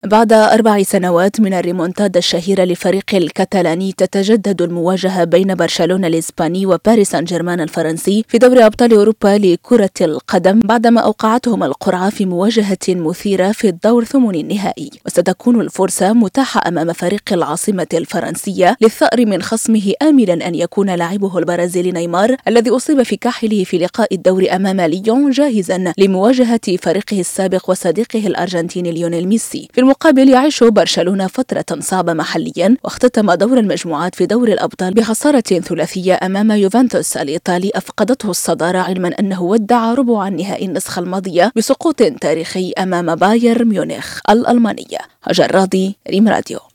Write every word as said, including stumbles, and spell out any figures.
بعد أربع سنوات من الريمونتادا الشهيرة للفريق الكتالاني، تتجدد المواجهة بين برشلونة الإسباني وباريس سان جيرمان الفرنسي في دوري أبطال أوروبا لكرة القدم، بعدما أوقعتهم القرعة في مواجهة مثيرة في الدور ثمن النهائي. وستكون الفرصة متاحة أمام فريق العاصمة الفرنسية للثأر من خصمه، آملا أن يكون لاعبه البرازيلي نيمار الذي أصيب في كاحله في لقاء الدور أمام ليون جاهزا لمواجهة فريقه السابق وصديقه الأرجنتيني ليونيل ميسي. في المقابل يعيش برشلونة فترة صعبة محليا، واختتم دور المجموعات في دور الأبطال بخسارة ثلاثية أمام يوفنتوس الإيطالي أفقدته الصدارة، علما أنه ودع ربع النهائي النسخة الماضية بسقوط تاريخي أمام بايرن ميونخ الألمانية. هاجر راضي، ريم راديو.